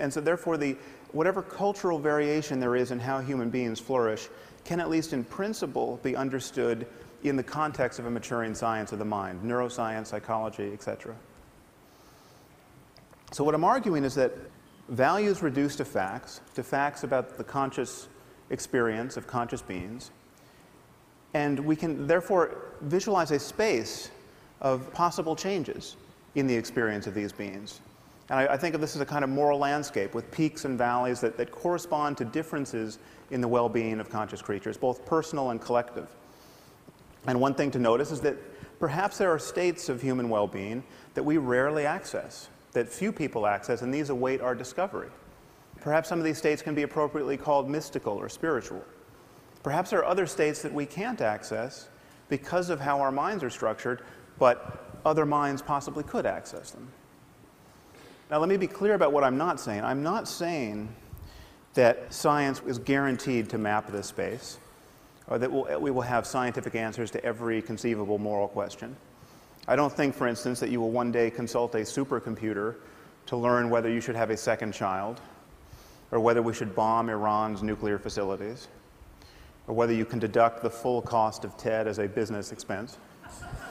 And so therefore, whatever cultural variation there is in how human beings flourish can, at least in principle, be understood in the context of a maturing science of the mind, neuroscience, psychology, etc. So what I'm arguing is that values reduce to facts about the conscious experience of conscious beings, and we can therefore visualize a space of possible changes in the experience of these beings. And I think of this as a kind of moral landscape with peaks and valleys that correspond to differences in the well-being of conscious creatures, both personal and collective. And one thing to notice is that perhaps there are states of human well-being that we rarely access, that few people access, and these await our discovery. Perhaps some of these states can be appropriately called mystical or spiritual. Perhaps there are other states that we can't access because of how our minds are structured, but other minds possibly could access them. Now, let me be clear about what I'm not saying. I'm not saying that science is guaranteed to map this space, or that we will have scientific answers to every conceivable moral question. I don't think, for instance, that you will one day consult a supercomputer to learn whether you should have a second child, or whether we should bomb Iran's nuclear facilities, or whether you can deduct the full cost of TED as a business expense.